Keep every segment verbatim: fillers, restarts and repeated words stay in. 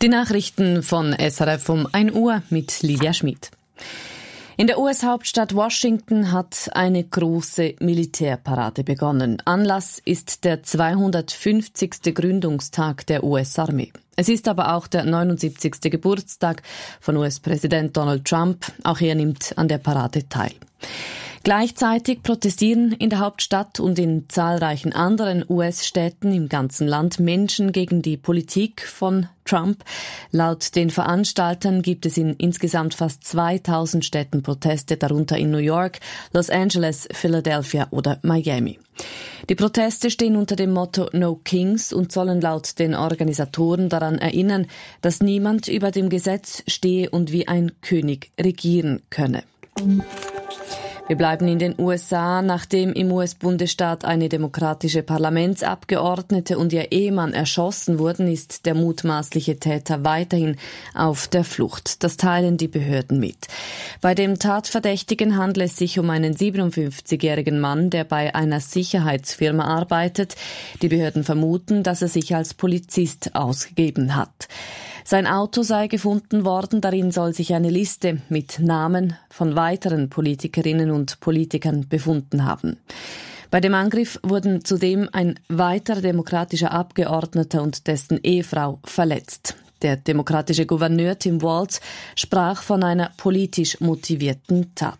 Die Nachrichten von S R F um ein Uhr mit Lydia Schmid. In der U S-Hauptstadt Washington hat eine große Militärparade begonnen. Anlass ist der zweihundertfünfzigste Gründungstag der U S-Armee. Es ist aber auch der neunundsiebzigste Geburtstag von U S-Präsident Donald Trump. Auch er nimmt an der Parade teil. Gleichzeitig protestieren in der Hauptstadt und in zahlreichen anderen U S-Städten im ganzen Land Menschen gegen die Politik von Trump. Laut den Veranstaltern gibt es in insgesamt fast zweitausend Städten Proteste, darunter in New York, Los Angeles, Philadelphia oder Miami. Die Proteste stehen unter dem Motto No Kings und sollen laut den Organisatoren daran erinnern, dass niemand über dem Gesetz stehe und wie ein König regieren könne. Wir bleiben in den U S A. Nachdem im U S-Bundesstaat eine demokratische Parlamentsabgeordnete und ihr Ehemann erschossen wurden, ist der mutmaßliche Täter weiterhin auf der Flucht. Das teilen die Behörden mit. Bei dem Tatverdächtigen handelt es sich um einen siebenundfünfzigjährigen Mann, der bei einer Sicherheitsfirma arbeitet. Die Behörden vermuten, dass er sich als Polizist ausgegeben hat. Sein Auto sei gefunden worden, darin soll sich eine Liste mit Namen von weiteren Politikerinnen und Politikern befunden haben. Bei dem Angriff wurden zudem ein weiterer demokratischer Abgeordneter und dessen Ehefrau verletzt. Der demokratische Gouverneur Tim Walz sprach von einer politisch motivierten Tat.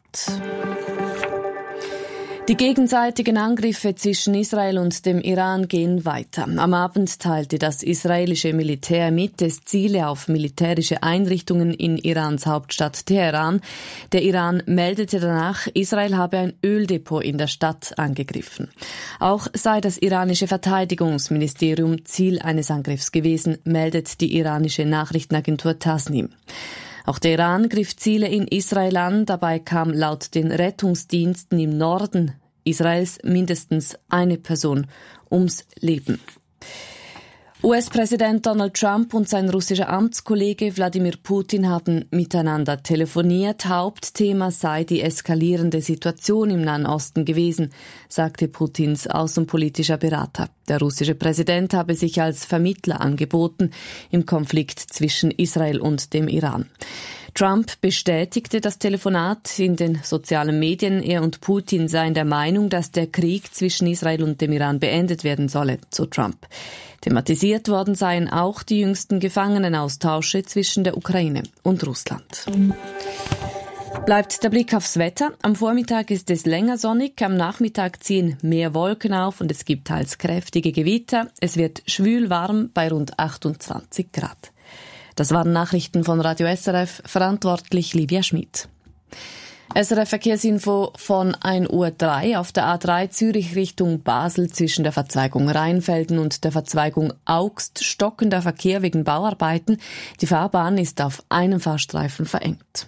Die gegenseitigen Angriffe zwischen Israel und dem Iran gehen weiter. Am Abend teilte das israelische Militär mit, es ziele auf militärische Einrichtungen in Irans Hauptstadt Teheran. Der Iran meldete danach, Israel habe ein Öldepot in der Stadt angegriffen. Auch sei das iranische Verteidigungsministerium Ziel eines Angriffs gewesen, meldet die iranische Nachrichtenagentur Tasnim. Auch der Iran griff Ziele in Israel an. Dabei kam laut den Rettungsdiensten im Norden Israels mindestens eine Person ums Leben. U S-Präsident Donald Trump und sein russischer Amtskollege Wladimir Putin haben miteinander telefoniert. Hauptthema sei die eskalierende Situation im Nahen Osten gewesen, sagte Putins außenpolitischer Berater. Der russische Präsident habe sich als Vermittler angeboten im Konflikt zwischen Israel und dem Iran. Trump bestätigte das Telefonat in den sozialen Medien. Er und Putin seien der Meinung, dass der Krieg zwischen Israel und dem Iran beendet werden solle, so Trump. Thematisiert worden seien auch die jüngsten Gefangenenaustausche zwischen der Ukraine und Russland. Bleibt der Blick aufs Wetter. Am Vormittag ist es länger sonnig, am Nachmittag ziehen mehr Wolken auf und es gibt teils kräftige Gewitter. Es wird schwül warm bei rund achtundzwanzig Grad. Das waren Nachrichten von Radio S R F, verantwortlich Lydia Schmid. S R F Verkehrsinfo von ein Uhr drei auf der A drei Zürich Richtung Basel zwischen der Verzweigung Rheinfelden und der Verzweigung Augst stockender Verkehr wegen Bauarbeiten. Die Fahrbahn ist auf einem Fahrstreifen verengt.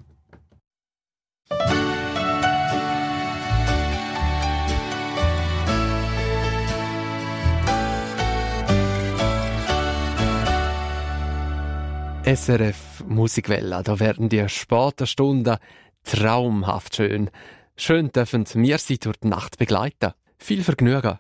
S R F Musikwelle, da werden die späten Stunden traumhaft schön. Schön dürfen wir Sie durch die Nacht begleiten. Viel Vergnügen.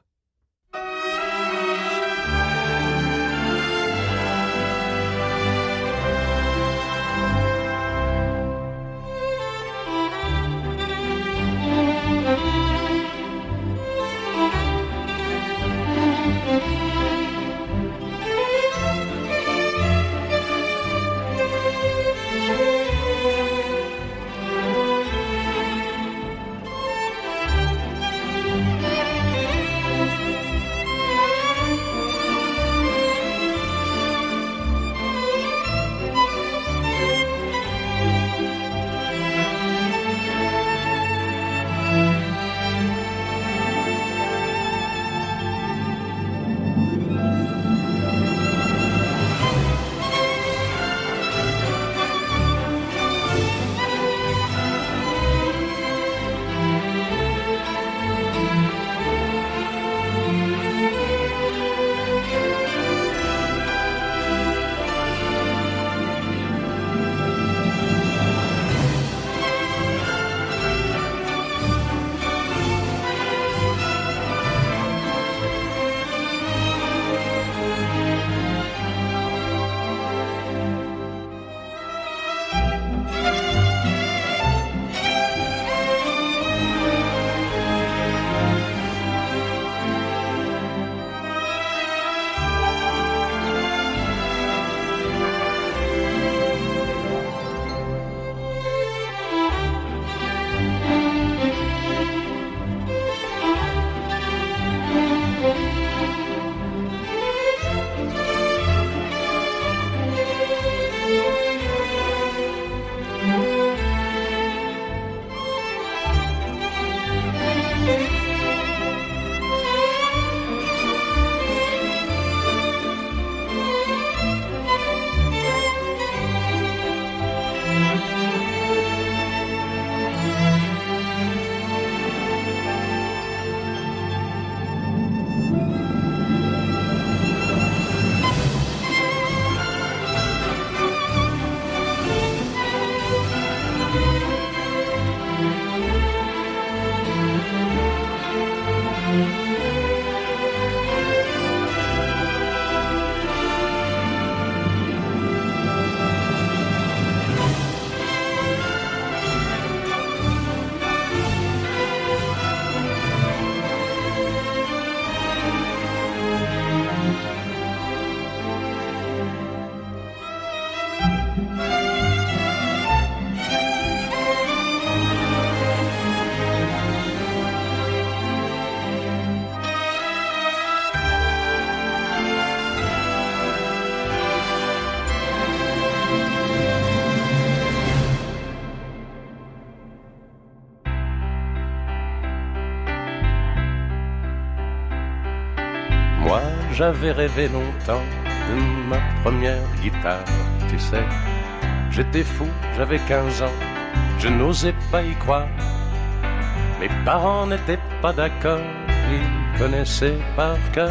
Moi, j'avais rêvé longtemps de ma première guitare, tu sais. J'étais fou, j'avais quinze ans, je n'osais pas y croire. Mes parents n'étaient pas d'accord, ils connaissaient par cœur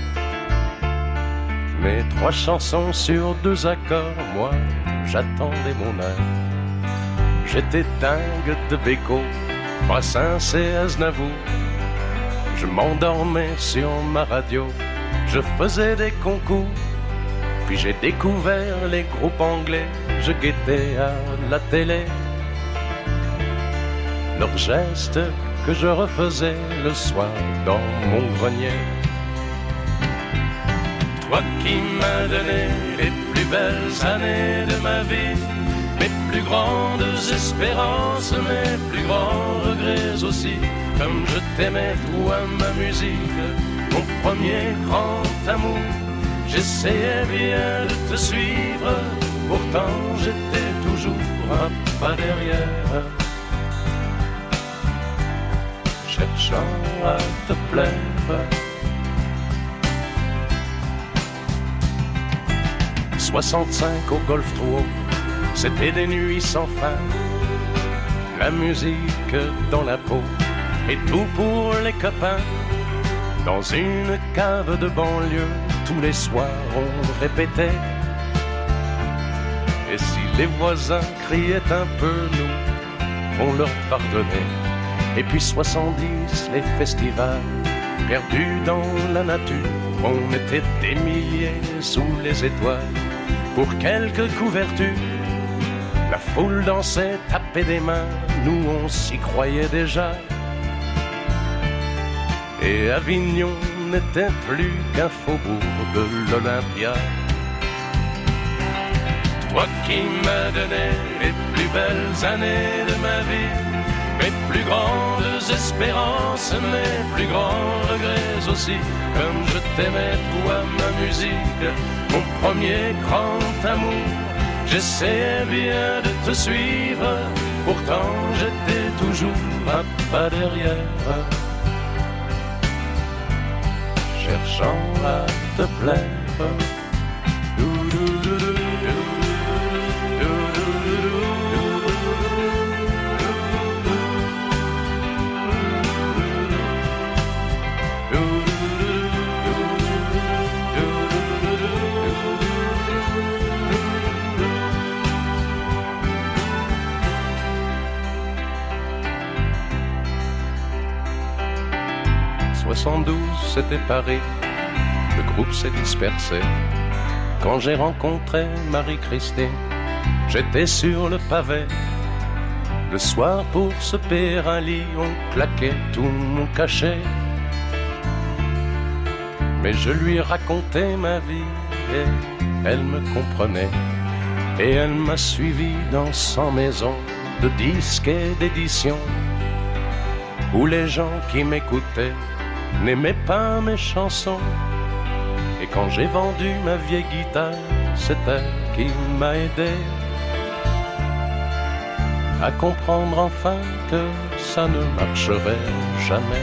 mes trois chansons sur deux accords. Moi, j'attendais mon heure. J'étais dingue de Beko, Brassens et Aznavour. Je m'endormais sur ma radio, je faisais des concours. Puis j'ai découvert les groupes anglais, je guettais à la télé leurs gestes que je refaisais le soir dans mon grenier. Toi qui m'as donné les plus belles années de ma vie, mes plus grandes espérances, mes plus grands regrets aussi. Comme je t'aimais toi, ma musique, mon premier grand amour. J'essayais bien de te suivre, pourtant j'étais toujours un pas derrière, cherchant à te plaire. soixante-cinq au Golf Trou, c'était des nuits sans fin, la musique dans la peau et tout pour les copains. Dans une cave de banlieue, tous les soirs on répétait. Et si les voisins criaient un peu, nous, on leur pardonnait. Et puis soixante-dix, les festivals, perdus dans la nature. On était des milliers sous les étoiles, pour quelques couvertures. La foule dansait, tapait des mains, nous on s'y croyait déjà. Et Avignon n'était plus qu'un faubourg de l'Olympia. Toi qui m'as donné les plus belles années de ma vie, mes plus grandes espérances, mes plus grands regrets aussi. Comme je t'aimais toi, ma musique, mon premier grand amour. J'essayais bien de te suivre, pourtant j'étais toujours un pas derrière, cherchant à te plaire. soixante-douze, c'était Paris, le groupe s'est dispersé. Quand j'ai rencontré Marie-Christine, j'étais sur le pavé. Le soir pour se payer un lit, on claquait tout mon cachet. Mais je lui racontais ma vie et elle me comprenait. Et elle m'a suivi dans cent maisons de disques et d'éditions, où les gens qui m'écoutaient n'aimaient pas mes chansons. Et quand j'ai vendu ma vieille guitare, c'est elle qui m'a aidé à comprendre enfin que ça ne marcherait jamais.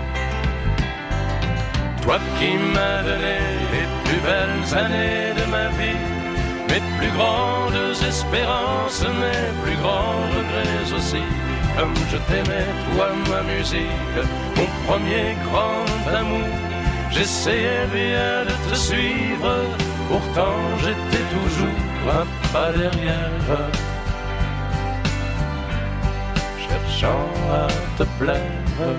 Toi qui m'as donné les plus belles années de ma vie, mes plus grandes espérances, mes plus grands regrets aussi. Comme je t'aimais, toi, ma musique, mon premier grand amour. J'essayais bien de te suivre, pourtant j'étais toujours un pas derrière, cherchant à te plaire.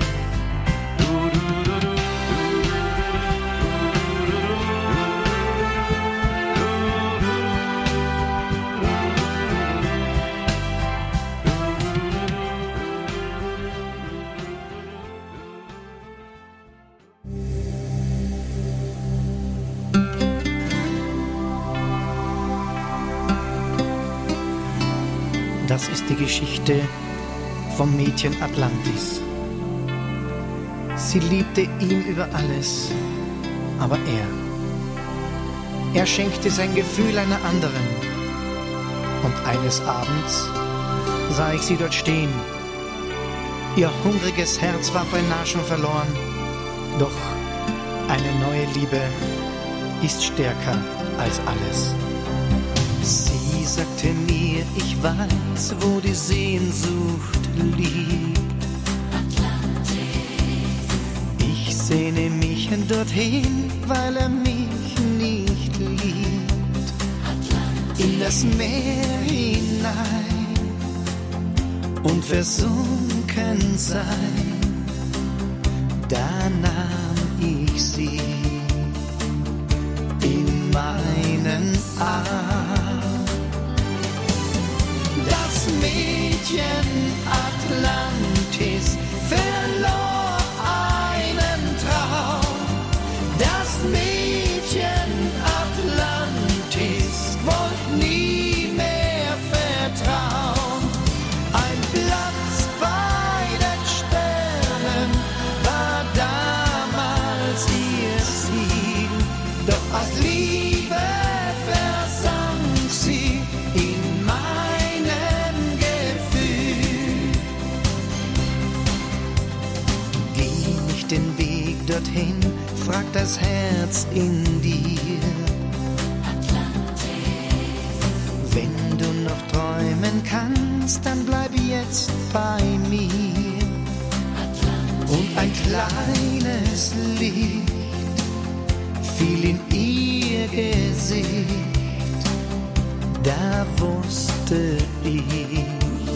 Das ist die Geschichte vom Mädchen Atlantis. Sie liebte ihn über alles, aber er, er schenkte sein Gefühl einer anderen. Und eines Abends sah ich sie dort stehen. Ihr hungriges Herz war beinahe schon verloren, doch Eine neue Liebe ist stärker als alles. Sie sagte mir, ich weiß, wo die Sehnsucht liegt. Ich sehne mich dorthin, weil er mich nicht liebt. In das Meer hinein und versunken sein, da nahm ich sie in meinen Arm. Das Mädchen Atlantis verlor einen Traum. Das Mädchen Atlantis wollte nie mehr vertrauen. Ein Platz bei den Sternen war damals ihr Ziel. Doch aus Liebe versank sie in meinem Gefühl. Geh nicht den Weg dorthin, frag das Herz in dir. Wenn du noch träumen kannst, dann bleib jetzt bei mir. Und ein kleines Licht fiel in ihr Gesicht, da wusste ich,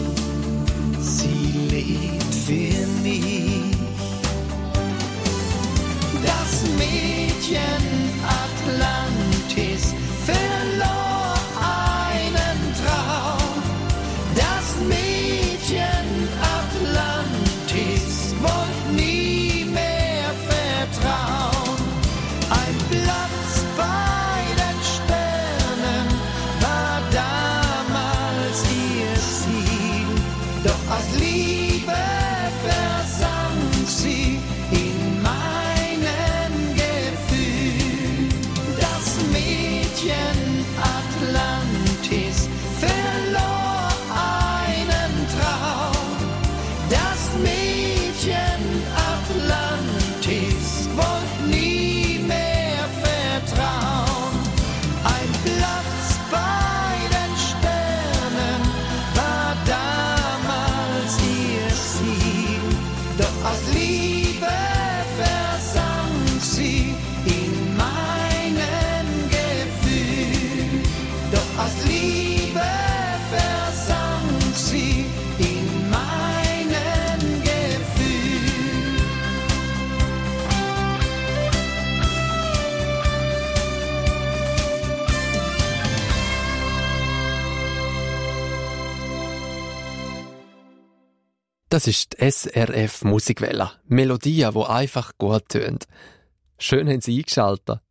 sie lebt für mich. Das Mädchen Atlantis verlor einen Traum. Das Mädchen Atlantis wollte nie mehr vertrauen. Ein Platz bei den Sternen war damals ihr Ziel. Doch aus Liebe versank sie in meinem Gefühl. Das Mädchen Atlantis verlor einen Traum. Das Mädchen Atlantis wollte nie mehr vertrauen. Ein Platz bei den Sternen war damals ihr Ziel. Doch aus Liebe versank sie in meinem Gefühl. Doch aus Liebe versank sie in meinem Gefühl. Das ist die S R F Musikwelle. Melodien, die einfach gut tönen. Schön haben Sie eingeschaltet.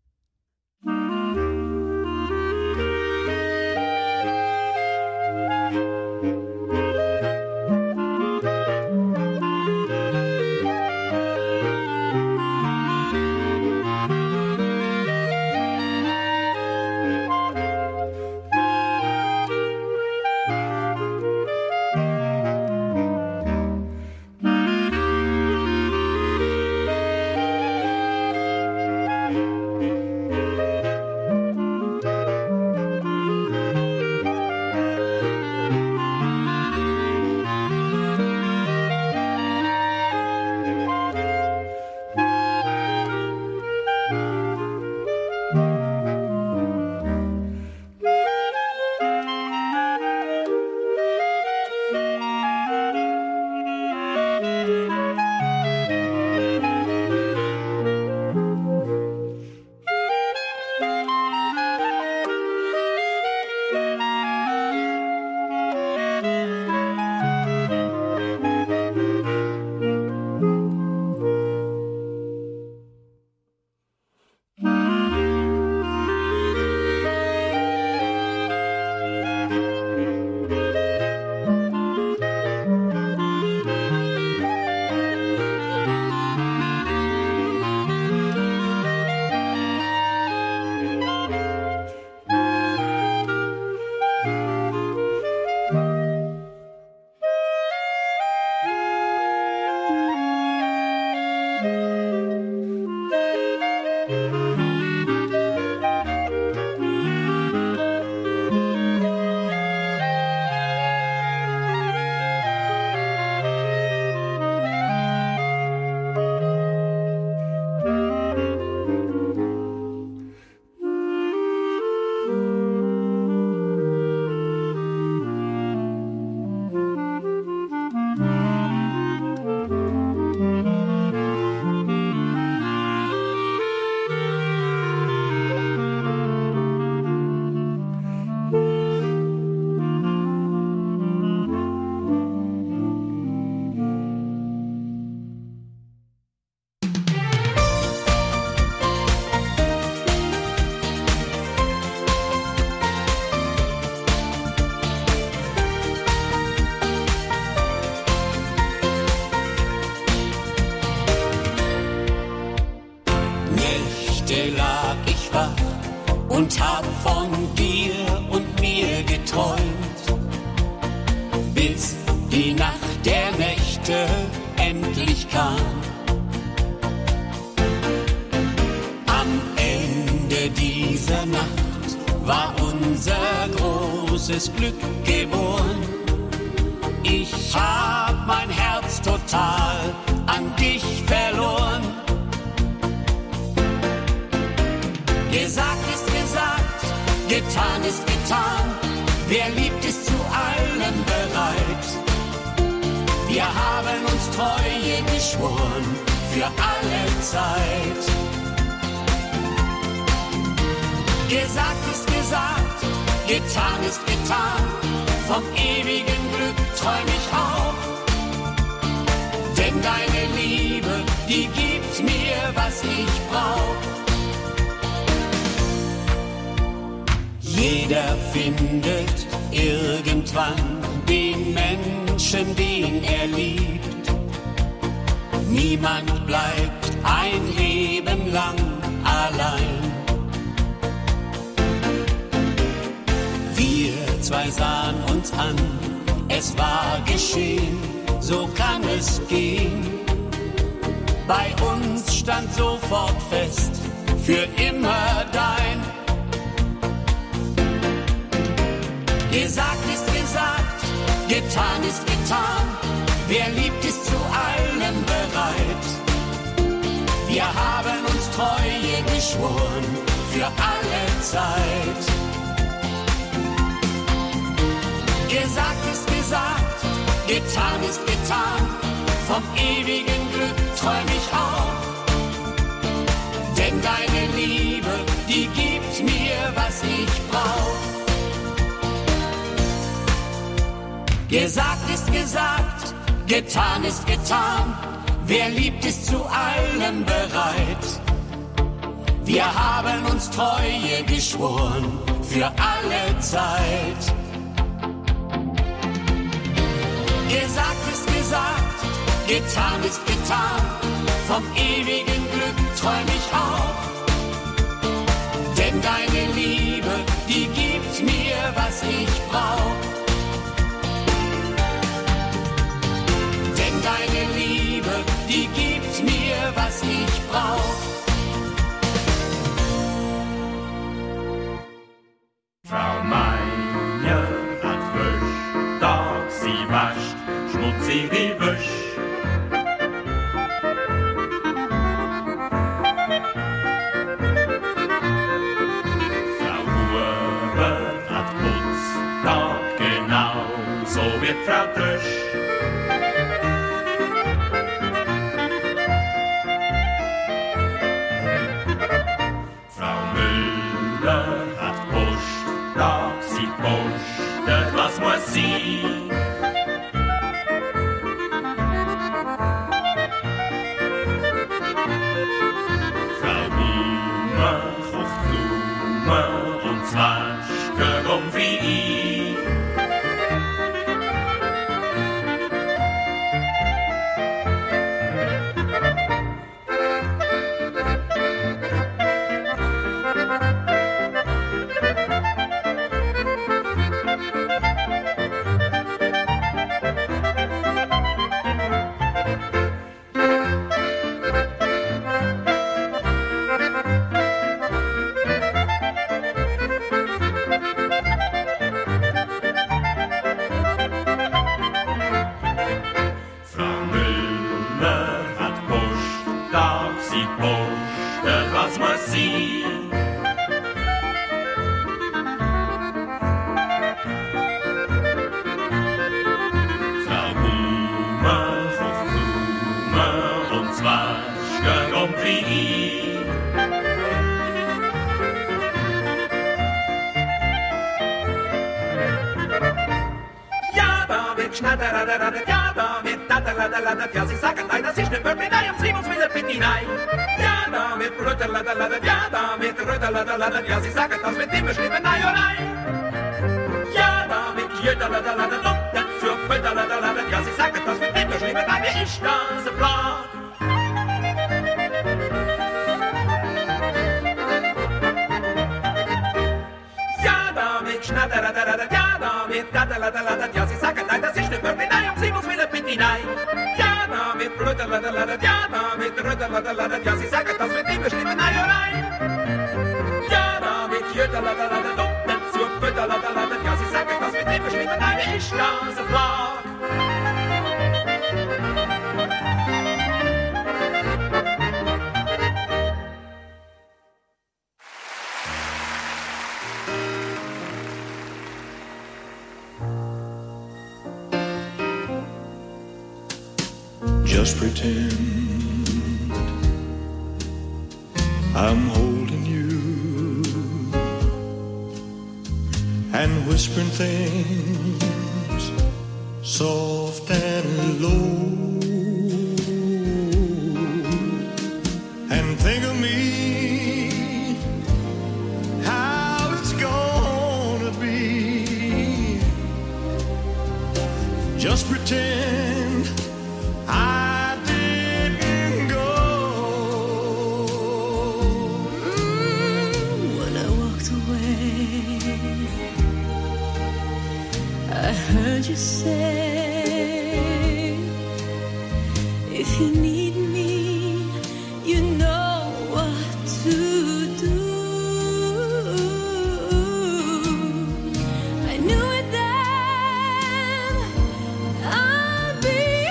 ich wach und hab von dir und mir geträumt, bis die Nacht der Nächte endlich kam. Am Ende dieser Nacht war unser großes Glück geboren. Ich hab mein Herz total an dich verloren. Gesagt ist gesagt, getan ist getan. Wer liebt, ist zu allem bereit. Wir haben uns Treue geschworen für alle Zeit. Gesagt ist gesagt, getan ist getan. Vom ewigen Glück träum ich auch. Denn deine Liebe, die gibt mir, was ich brauch. Jeder findet irgendwann den Menschen, den er liebt. Niemand bleibt ein Leben lang allein. Wir zwei sahen uns an, es war geschehen, so kann es gehen. Bei uns stand sofort fest, für immer dein. Gesagt ist gesagt, getan ist getan. Wer liebt, ist zu allem bereit. Wir haben uns Treue geschworen für alle Zeit. Gesagt ist gesagt, getan ist getan. Vom ewigen Glück träum ich auch. Denn deine Liebe, die gibt mir, was ich brauch. Gesagt ist gesagt, getan ist getan. Wer liebt, ist zu allem bereit. Wir haben uns Treue geschworen für alle Zeit. Gesagt ist gesagt, getan ist getan. Vom ewigen Glück träum ich auch. Denn deine Liebe, die gibt mir, was ich brauch. Deine Liebe, die gibt mir, was ich brauch. Frau Meier hat Wäsch, Tag sie wascht, schmutzig wie Wäsch. Frau Huber hat Putz, Tag genau, so wird Frau Trösch. Ja, da wird tatteladeladad, ja, sie sagen, nein, das ist ne Börbelei, um sieben wieder bitte hinein. Ja, da wird röteladeladad, ja, da wird röteladeladad, ja, sie sagen, das wird immer schlimmer, nein, oh nein. Ja, da wird jöteladeladad, und dazu röteladeladad, ja, sie sagen, das wird immer schlimmer, nein, wie ist das Blatt? la da la da, ja, sie sagen, nein, das ist nicht möglich, nein, um sie muss wieder bitte nein. Ja, da mit Brüder, la da la da, ja, da mit Brüder, la da la da, ja, sie sagen, das wird immer schlimmer, nein, oh nein. Ja, da mit Jüder, la da la da, doch nicht zu Brüder, la da la da, ja, sie sagen, das wird immer schlimmer, nein, ist das ein Plag. Just pretend I'm holding you and whispering things soft and low, and think of me, how it's gonna be. Just pretend I I heard you say, if you need me, you know what to do. I knew it then, I'll be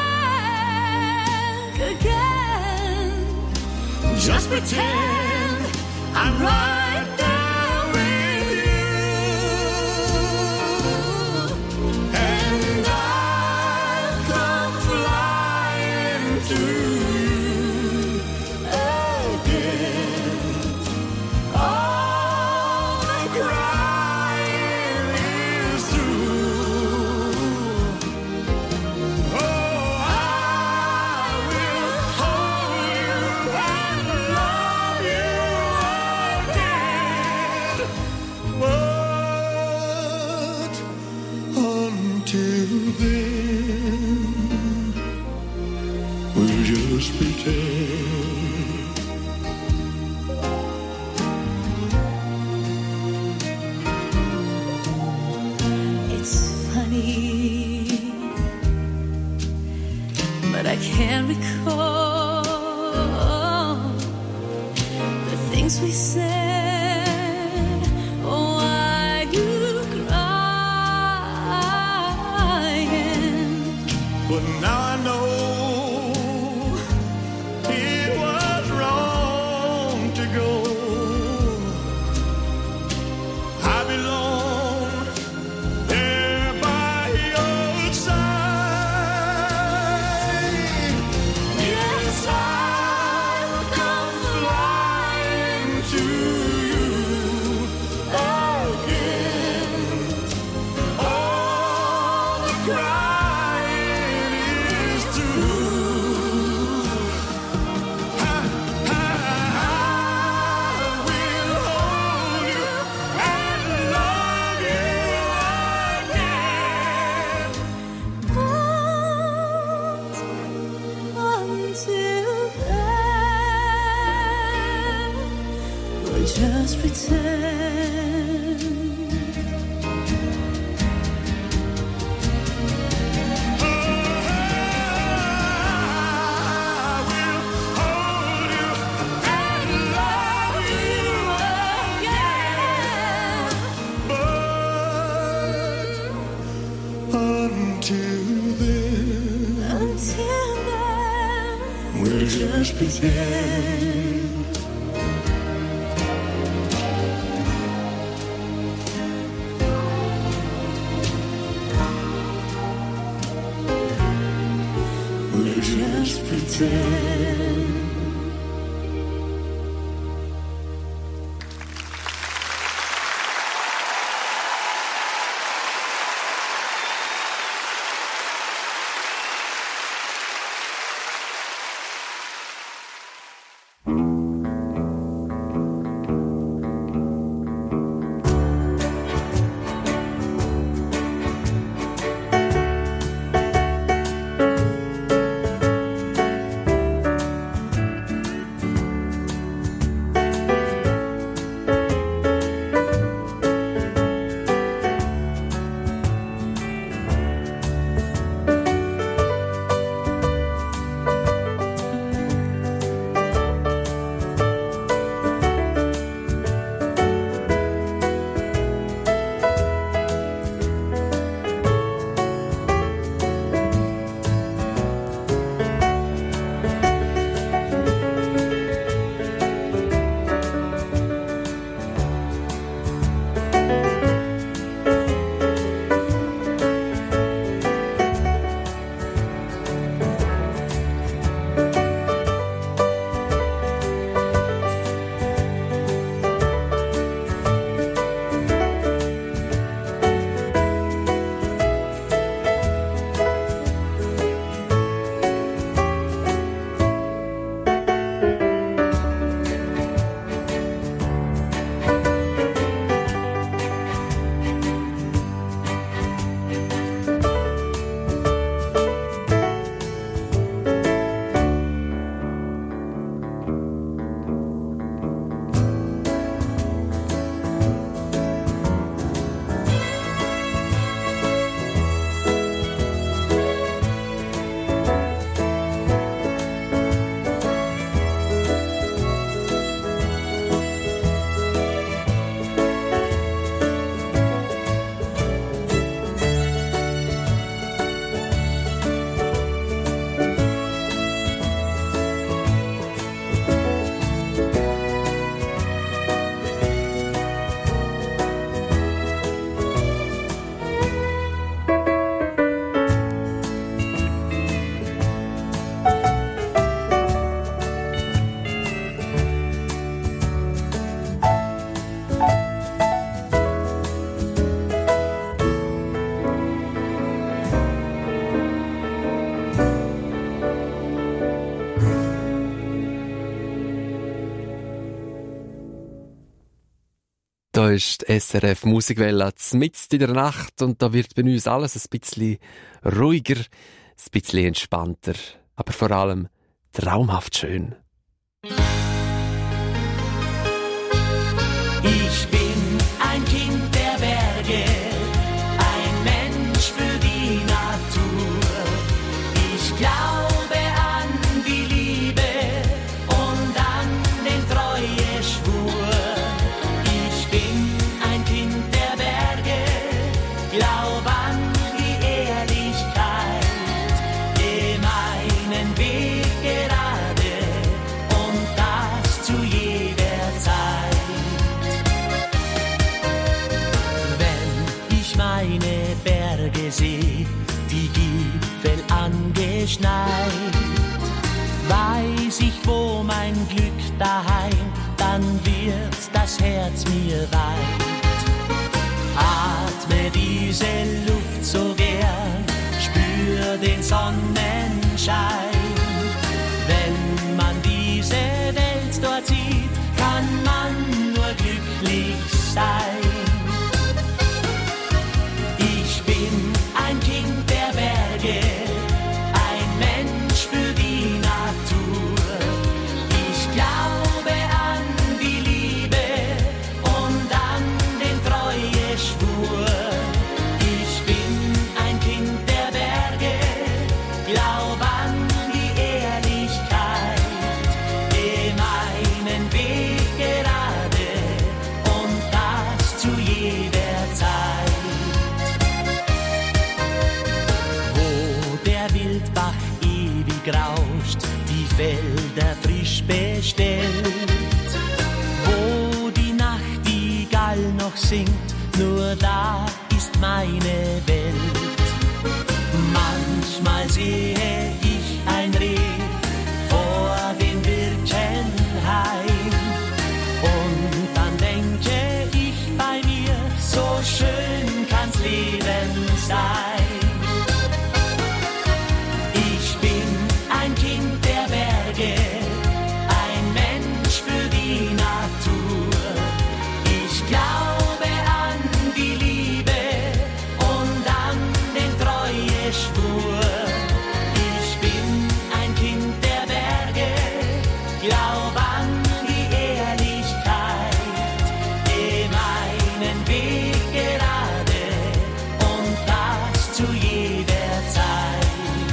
back again. Just pretend I'm right there. We said, oh, why you crying? But now I know it was wrong to go. I belong there by your side. Yes, I'll come flying to you again. All the crying is through. I, I, I will hold you and love you again. But until then, we'll just pretend. I will hold you and love you again. But until then, Until then, we'll just pretend. We'll just pretend. Da ist die S R F Musikwelle mitten in der Nacht und da wird bei uns alles ein bisschen ruhiger, ein bisschen entspannter, aber vor allem traumhaft schön. Ich bin ein Kind der Berge, ein Mensch für die Natur. Ich glaube an die Liebe und an den treue Schwur. Ich bin ein Kind der Berge, glaub an die Ehrlichkeit, geh meinen Weg gerade und das zu jeder Zeit. Wenn ich meine Berge seh, die Gipfel angeschneit, weiß ich, wo mein Glück daheim, dann wird das Herz mir weit. Atme diese Luft so gern, spür den Sonnenschein. Wenn man diese Welt dort sieht, kann man nur glücklich sein. Ich bin ein Kind der Berge, ein Mensch für die Natur. Ich glaube an die Liebe und an den treue Schwur. Ich bin ein Kind der Berge, glaub an die Ehrlichkeit, geh meinen Weg gerade und das zu jeder Zeit. Wo der Wildbach ewig rauscht, die Felder frisch bestellt, wo die Nacht die Gall noch singt, nur da ist meine Welt. Manchmal sehe ich ein Reh vor den Birkenhain und dann denke ich bei mir, so schön kann's Leben sein. Ich bin ein Kind der Berge, ein Mensch für die Natur. Ich glaube an die Liebe und an den treue Schwur. Ich bin ein Kind der Berge, glaub an die Ehrlichkeit, geh meinen Weg gerade und das zu jeder Zeit.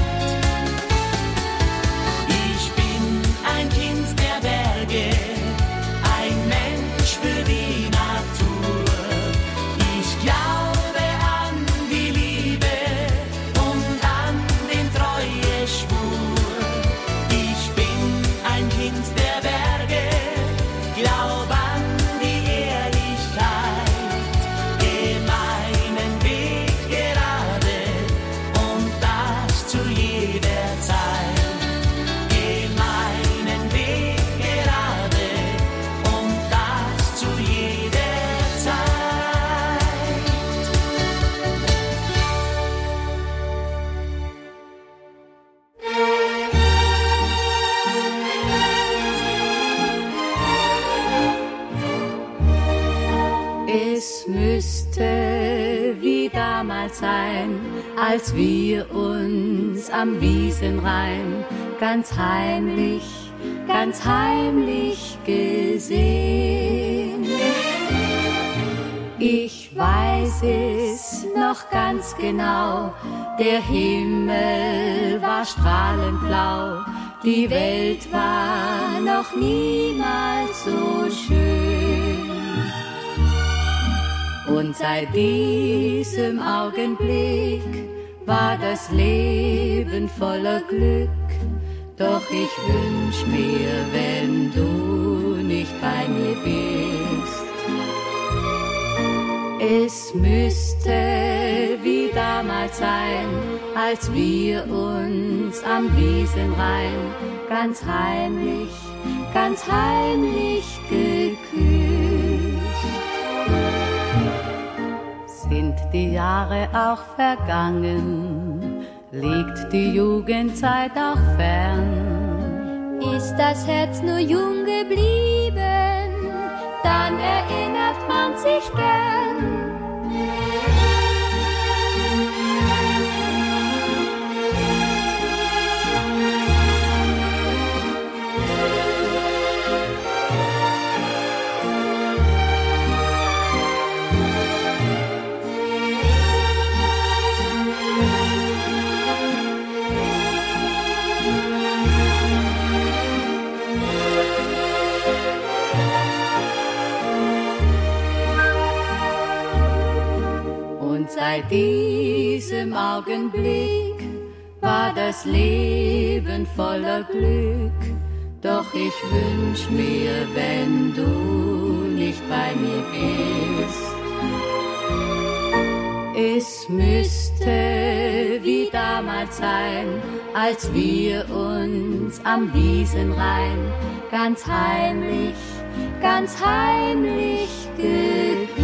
Ich bin ein Kind der Berge, ein Mensch für die Natur. Ich glaube an die Liebe und an den treue Schwur. Ich bin ein Kind der Berge, glaub an die Ehrlichkeit, geh meinen Weg gerade und das zu jeder Zeit. Geh meinen Weg gerade und das zu jeder Zeit. Es müsste wie damals sein, als wir uns am Wiesenrhein ganz heimlich, ganz heimlich gesehen. Ich weiß es noch ganz genau, der Himmel war strahlend blau, die Welt war noch niemals so schön. Und seit diesem Augenblick war das Leben voller Glück. Doch ich wünsch mir, wenn du nicht bei mir bist. Es müsste wie damals sein, als wir uns am Wiesenrhein ganz heimlich, ganz heimlich geküsst. Sind die Jahre auch vergangen, liegt die Jugendzeit auch fern? Ist das Herz nur jung geblieben, dann erinnert man sich gern. Seit diesem Augenblick war das Leben voller Glück. Doch ich wünsch mir, wenn du nicht bei mir bist. Es müsste wie damals sein, als wir uns am Wiesenrhein ganz heimlich, ganz heimlich geküsst.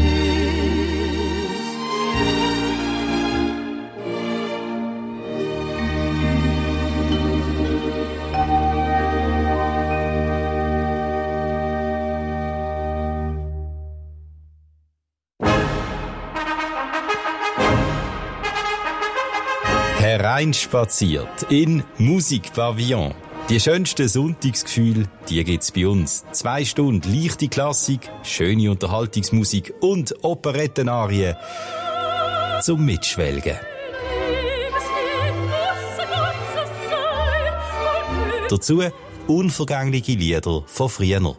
Hereinspaziert in Musikpavillon. Die schönsten Sonntagsgefühle, die gibt's bei uns. Zwei Stunden leichte Klassik, schöne Unterhaltungsmusik und Operettenarien zum Mitschwelgen. Dazu unvergängliche Lieder von früher.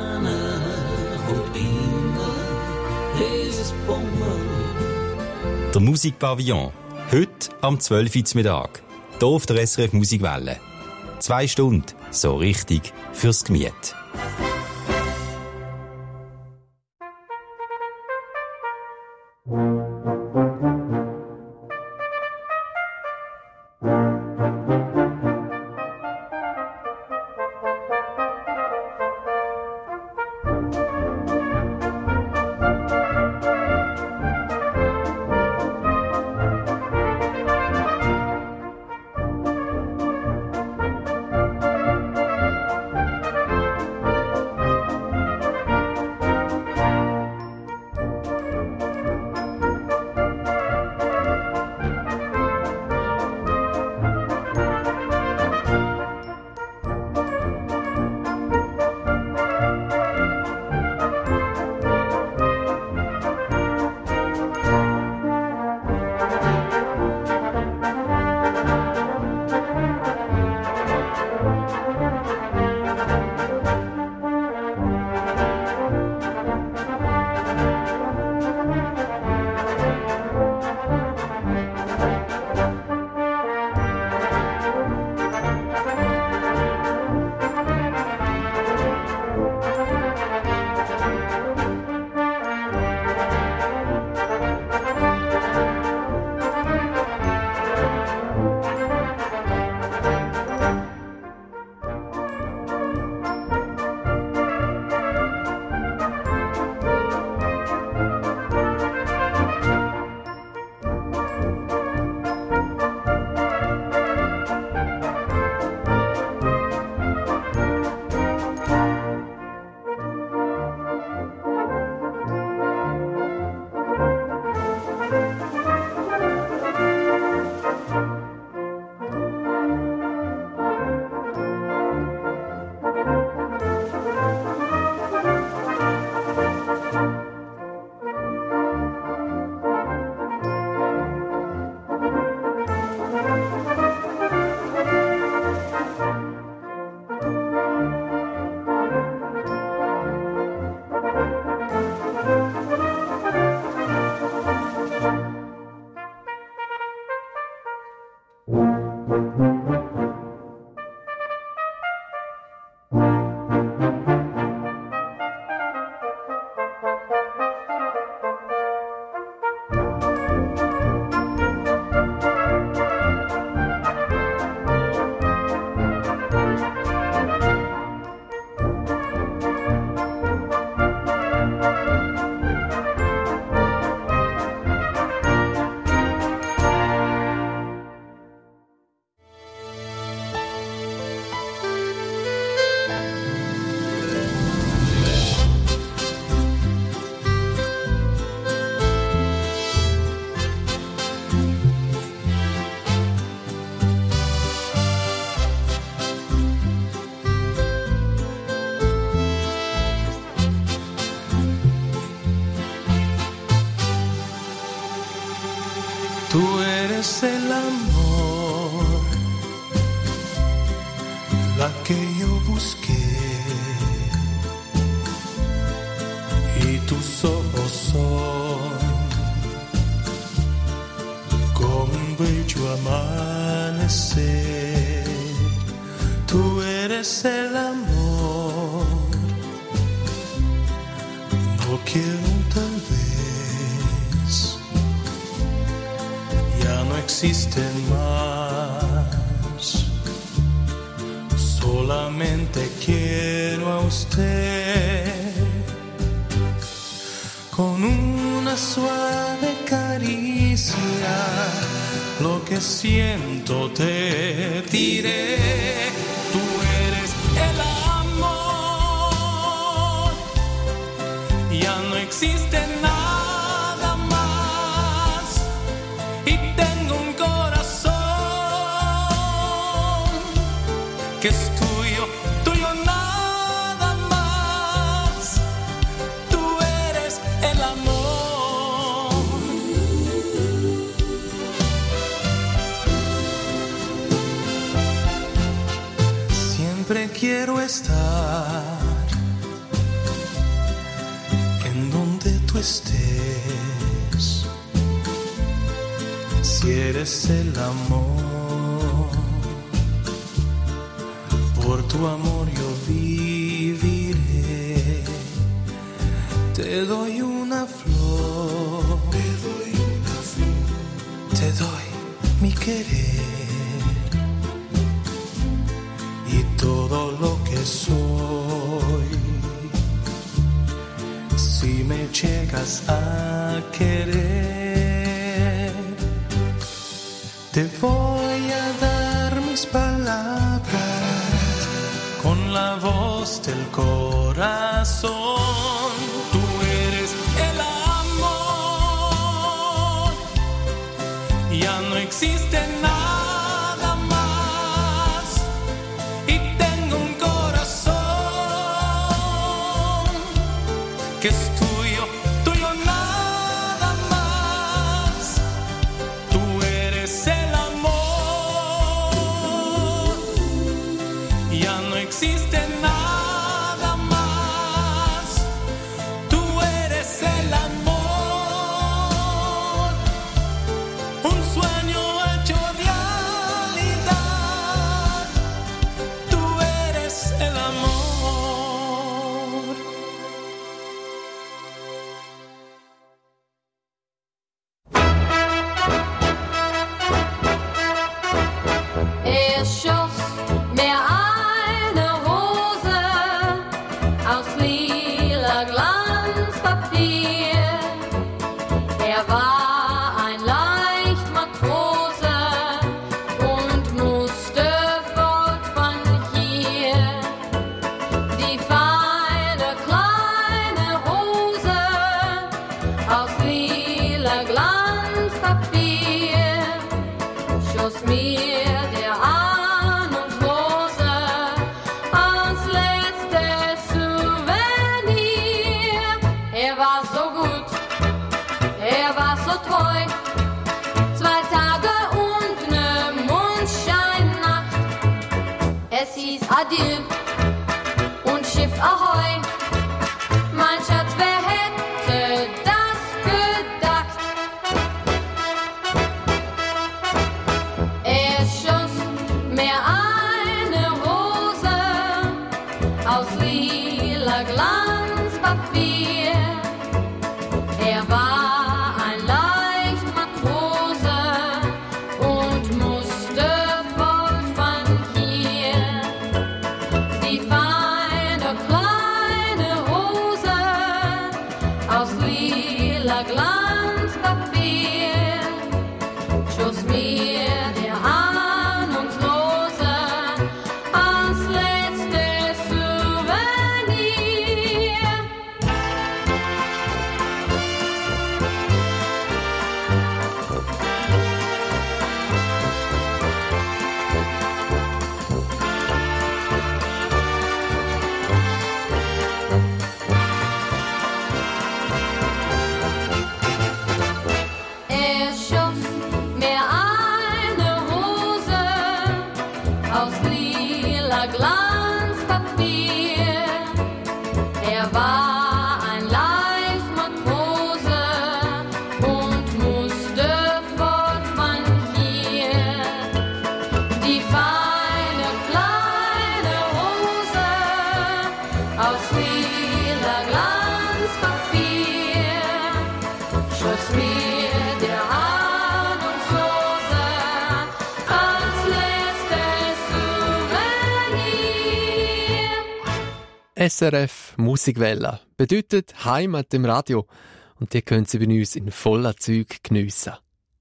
Der Musikpavillon. Heute am zwölf Uhr Mittag. Hier auf der S R F Musikwelle. Zwei Stunden, so richtig fürs Gemüt. es el amor, la que yo busqué, y tus ojos son como un bello amanecer. Tú eres el amor, no quiero tal vez, ya no existen más, solamente quiero a usted. Con una suave caricia, lo que siento te diré. Tú eres el amor, ya no existe nada más, y tengo un corazón que es tuyo, tuyo nada más. Tú eres el amor. Siempre quiero estar en donde tú estés. Si eres el amor, por tu amor yo viviré. Te doy una flor, te doy una flor, te doy mi querer y todo lo que soy. Si me llegas a querer, te voy a dar mis palabras con la voz del corazón. Tú eres el amor, ya no existe nada más, y tengo un corazón que es tuyo, tuyo nada más. Tú eres el amor, ya no existe nada más. Tú eres el amor, un sueño hecho realidad. Tú eres el amor. Er schoss mir eine Rose aus lila Glanzpapier. Er war ein Leichtmatrose und musste fort von hier. Die feine kleine Rose aus lila Glanzpapier schoss mir der Ahnungslose als letztes Souvenir. Er war so gut, er war so treu, zwei Tage und ne Mondscheinnacht. Es hieß Adieu und Schiff Ahoi. Mein Schatz, wer hätte das gedacht? Er schoss mir eine Rose aus lila Glanzpapier. Er war ein Leichtmatrose und musste fort von hier. Die feine kleine Rose aus lila Glanzpapier schoss mir der Ahnungslose als letztes Souvenir. Er war ein Leichtmatrose und musste fort von hier. Die feine kleine Rose aus lila Glanzpapier schoss mir der Ahnungslose als letztes Souvenir. S R F Musikwelle bedeutet Heimat im Radio und die können Sie bei uns in voller Züge geniessen.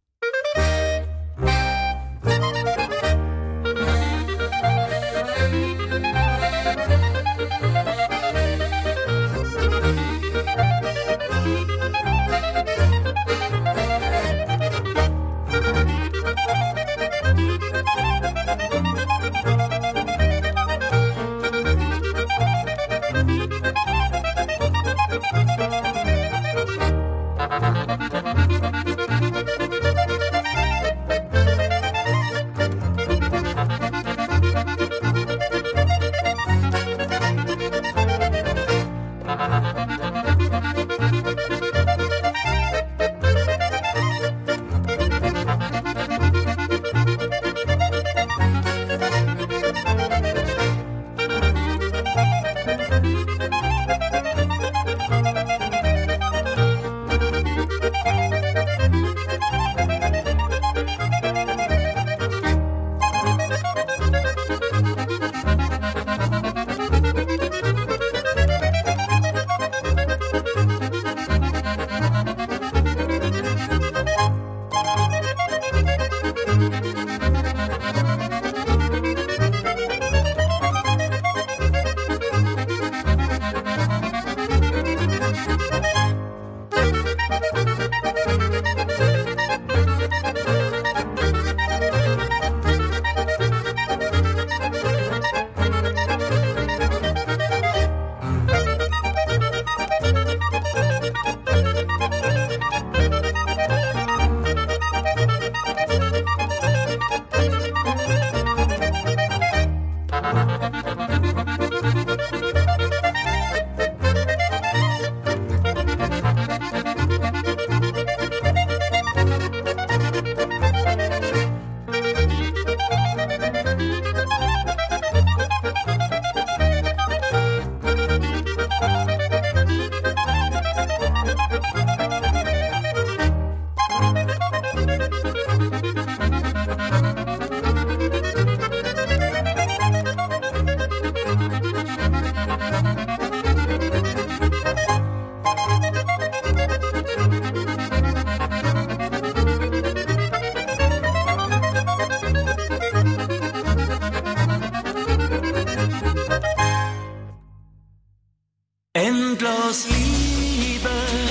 Endlos Liebe.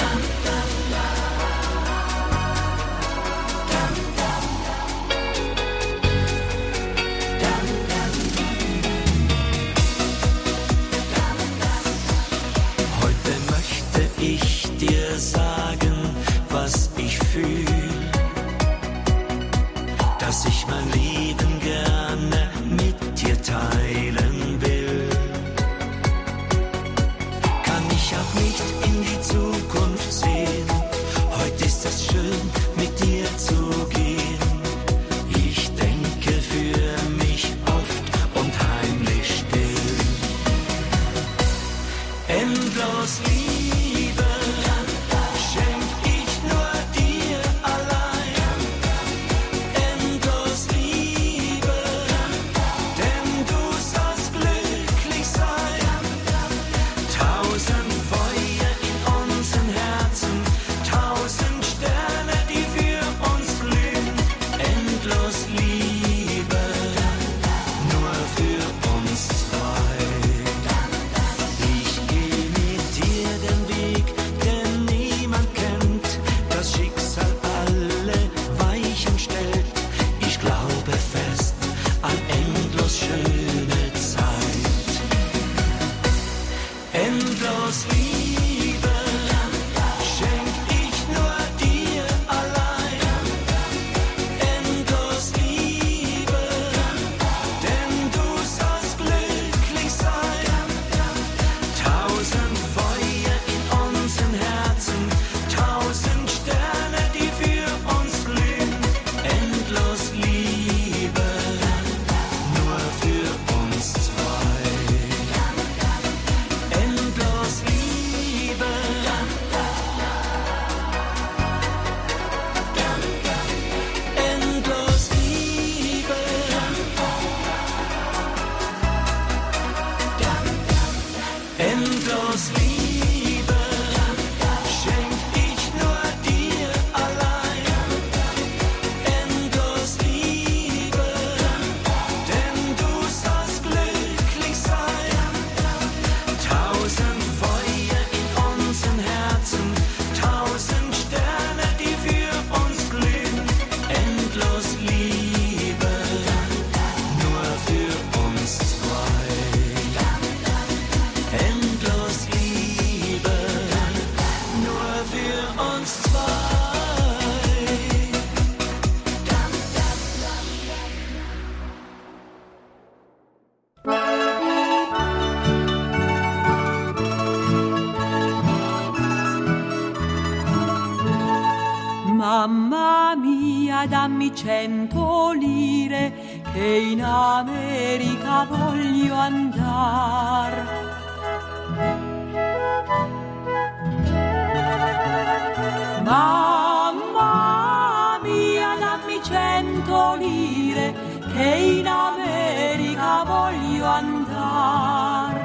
Heute möchte ich dir sagen, was ich fühl, dass ich mein Leben gerne mit dir teilen will. Nicht in die Zukunft sehen. Heute ist es schön, mit dir zu gehen. Ich denke für mich oft und heimlich still. Endlos Liebe schenk ich nur dir allein. Endlos Liebe, denn du sollst glücklich sein. Tausend Feuer endlos Liebe schenk ich nur dir allein. Endlos Liebe, denn du sollst glücklich sein. Tausend Feuer in unseren Herzen, tausend Sterne, die für uns glühen. Endlos Liebe, nur für uns zwei. Endlos Liebe, nur für uns zwei. Mamma mia, dammi cento lire che in America voglio andar. Mamma mia, dammi cento lire che in America voglio andar.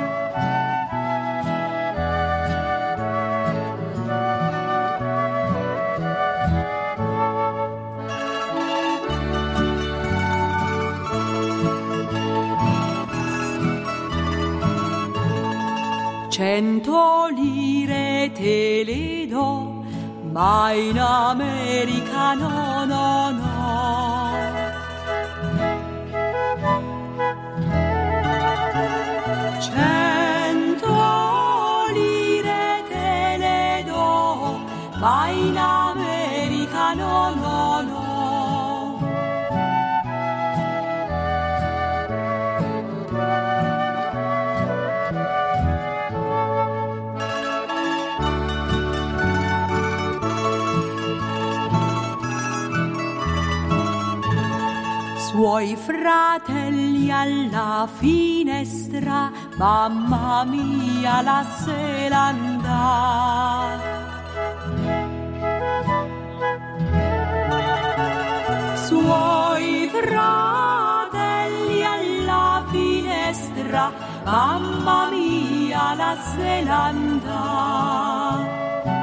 Cento lire te le do, ma in America no, no, no. Cento lire te le do, ma in America no, no, no. Suoi fratelli alla finestra, mamma mia, lassela andar. Suoi fratelli alla finestra, mamma mia, lassela andar.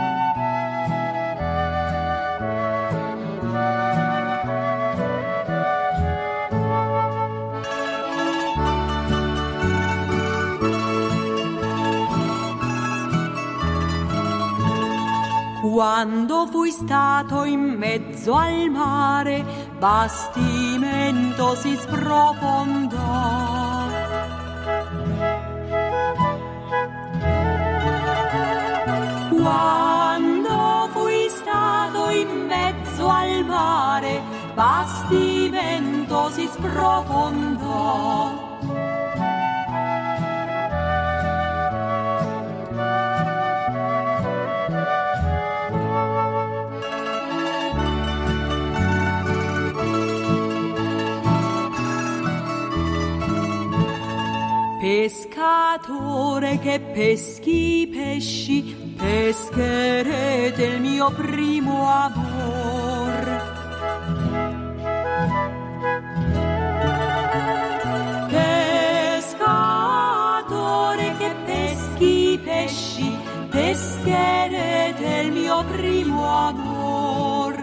Quando fui stato in mezzo al mare, bastimento si sprofondò. Quando fui stato in mezzo al mare, bastimento si sprofondò. Pescatore che peschi pesci, pescherete il mio primo amor. Pescatore che peschi pesci, pescherete il mio primo amor.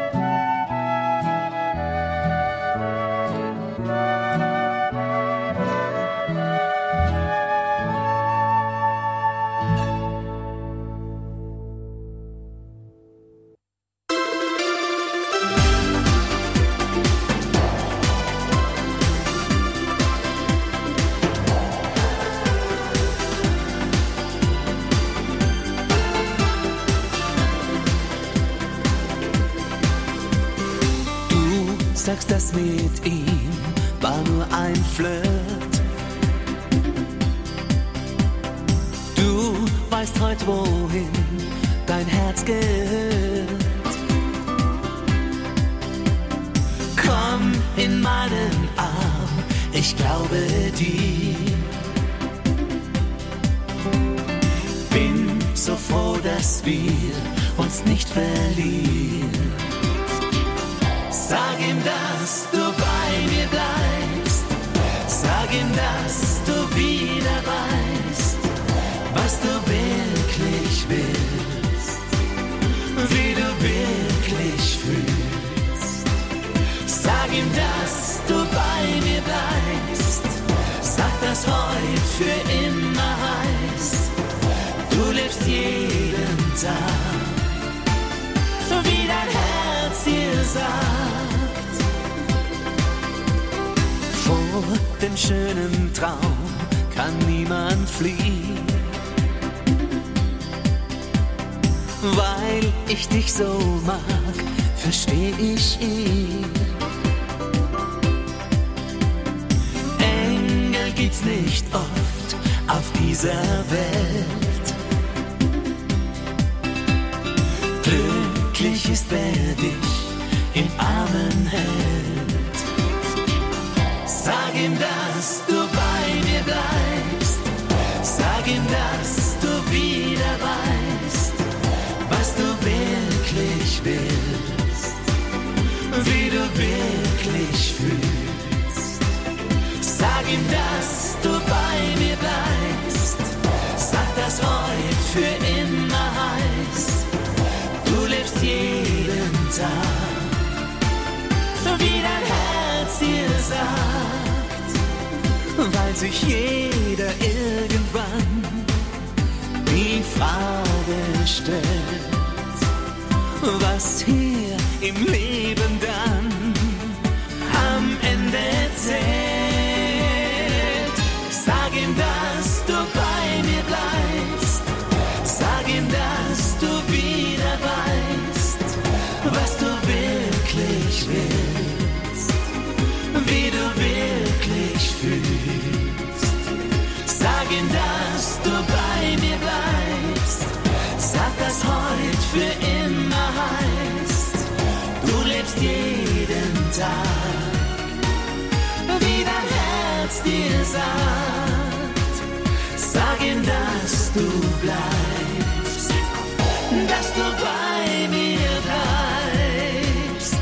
Sagst, das mit ihm war nur ein Flirt. Du weißt heute, wohin dein Herz gehört. Komm in meinen Arm, ich glaube dir. Bin so froh, dass wir uns nicht verlieren. Sag ihm, dass du bei mir bleibst. Sag ihm, dass du wieder weißt, was dem schönen Traum kann niemand fliehen. Weil ich dich so mag, versteh ich ihn. Engel gibt's nicht oft auf dieser Welt. Glücklich ist, wer dich in Armen hält. Sag ihm, dass du bei mir bleibst. Sag ihm, dass du wieder weißt, was du wirklich willst, wie du wirklich fühlst. Sag ihm, dass du bei mir bleibst. Sag, dass heute für immer heißt, du lebst jeden Tag, wie dein Herz dir sagt, weil sich jeder irgendwann die Frage stellt, was hier im Leben dann am Ende zählt. Sag ihm, dass du bei mir bleibst. Sag ihm, dass du wieder weißt, was du wirklich willst, wie du wirklich fühlst. Sag ihm, dass du bei mir bleibst. Sag, dass heute für immer heißt, du lebst jeden Tag, wie dein Herz dir sagt. Sag ihm, dass du bleibst, dass du bei mir bleibst.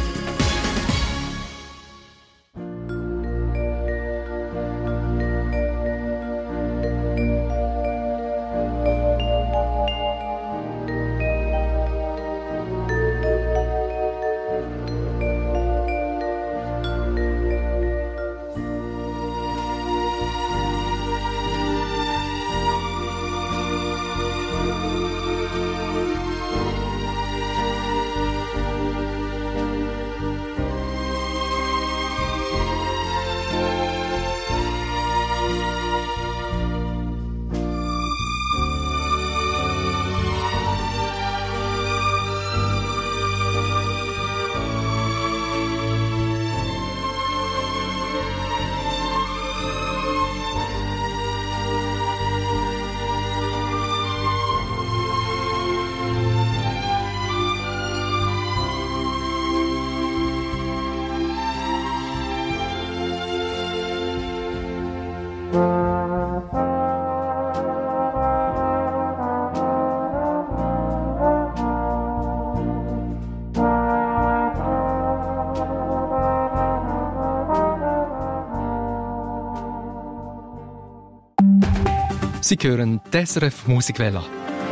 Sie hören die S R F Musikwelle.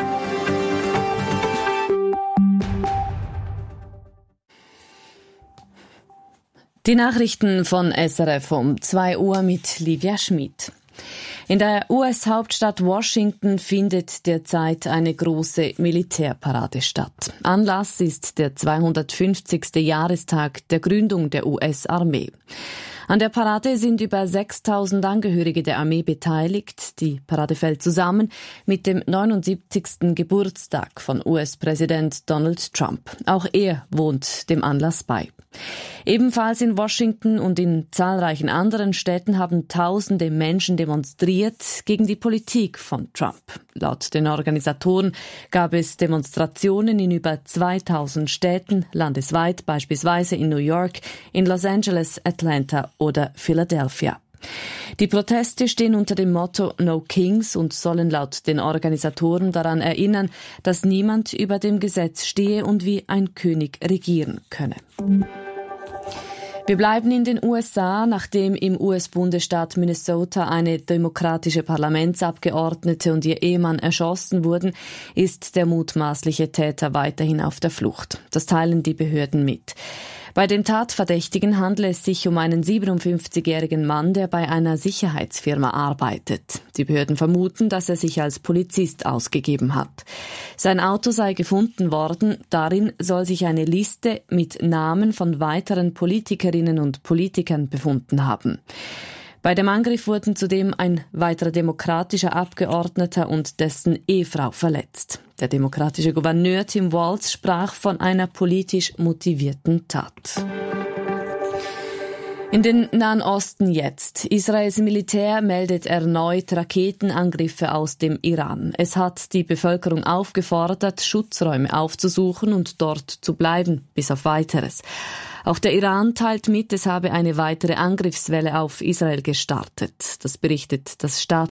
Die Nachrichten von S R F um zwei Uhr mit Livia Schmid. In der U S-Hauptstadt Washington findet derzeit eine große Militärparade statt. Anlass ist der zweihundertfünfzigste Jahrestag der Gründung der U S-Armee. An der Parade sind über sechstausend Angehörige der Armee beteiligt. Die Parade fällt zusammen mit dem neunundsiebzigsten Geburtstag von U S-Präsident Donald Trump. Auch er wohnt dem Anlass bei. Ebenfalls in Washington und in zahlreichen anderen Städten haben tausende Menschen demonstriert gegen die Politik von Trump. Laut den Organisatoren gab es Demonstrationen in über zweitausend Städten landesweit, beispielsweise in New York, in Los Angeles, Atlanta oder Philadelphia. Die Proteste stehen unter dem Motto No Kings und sollen laut den Organisatoren daran erinnern, dass niemand über dem Gesetz stehe und wie ein König regieren könne. Wir bleiben in den U S A, nachdem im U S-Bundesstaat Minnesota eine demokratische Parlamentsabgeordnete und ihr Ehemann erschossen wurden, ist der mutmaßliche Täter weiterhin auf der Flucht. Das teilen die Behörden mit. Bei den Tatverdächtigen handelt es sich um einen siebenundfünfzigjährigen Mann, der bei einer Sicherheitsfirma arbeitet. Die Behörden vermuten, dass er sich als Polizist ausgegeben hat. Sein Auto sei gefunden worden. Darin soll sich eine Liste mit Namen von weiteren Politikerinnen und Politikern befunden haben. Bei dem Angriff wurden zudem ein weiterer demokratischer Abgeordneter und dessen Ehefrau verletzt. Der demokratische Gouverneur Tim Walz sprach von einer politisch motivierten Tat. In den Nahen Osten jetzt. Israels Militär meldet erneut Raketenangriffe aus dem Iran. Es hat die Bevölkerung aufgefordert, Schutzräume aufzusuchen und dort zu bleiben, bis auf Weiteres. Auch der Iran teilt mit, es habe eine weitere Angriffswelle auf Israel gestartet. Das berichtet das Staats